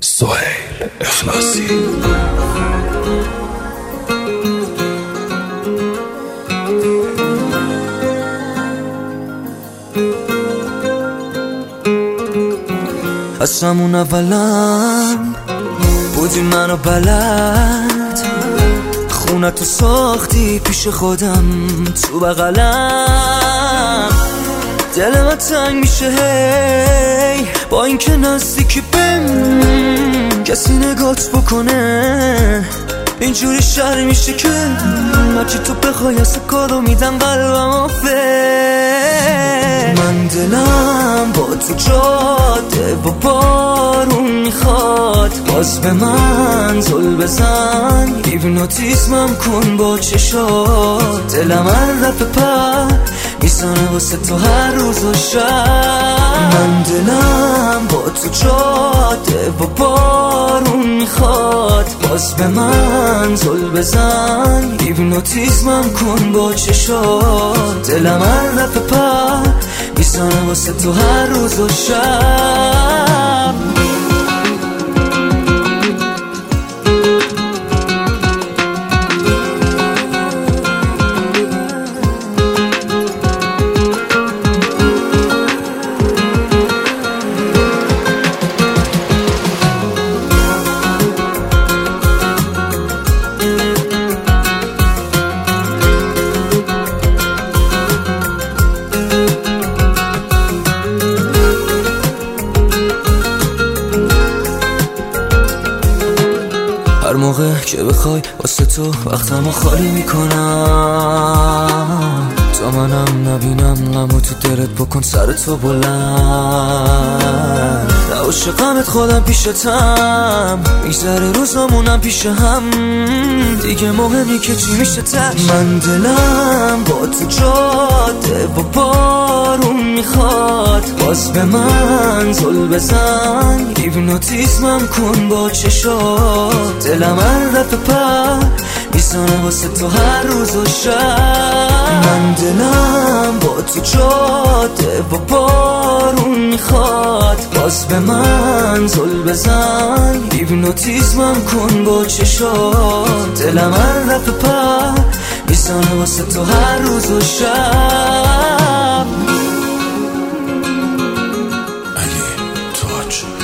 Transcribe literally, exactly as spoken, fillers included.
سهیل اخلاصی. از همون اولم بودی منو بلد، خونتو ساختی پیش خودم تو بغلم. دل من تنگ میشه هی با این که نزدیکی بهم کسی نگات بکنه. اینجوری شر میشه که هرچی تو بخوای از کارو میدم قلبم آفه. من دلم با تو جاده و بارون میخواد، باز به من زل بزن هیپنوتیزمم کن با چشات. دلم هر دفعه پر میزنه واسه تو هر روز و شب. من دلم با تو جاده و بارون میخواد، باز به من زل بزن هیپنوتیزمم کن با چشات. دلم هر دفعه پر میزنه واسه تو هر روز و شب. هر موقع که بخوای واسه تو وقتمو خالی میکنم، تا منم نبینم غمو تو دلت بکن سر تو بلند. عاشقمت خودم پیشتم، میگذره روزامونم پیش هم، دیگه مهمی که چی میشه تش. من دلم با تو جاده و بارون میخواد، باز به من زل بزن هیپنوتیزمم کن با چشات. دلم هر دفعه پر میزنه واسه تو هر روز و شب. من دلم با تو جاده و بارون میخواد، باز به من زل بزن هیپنوتیزمم کن با چشات. دلم هر دفعه پر میزنه واسه تو هر روز و شب. علی تاج.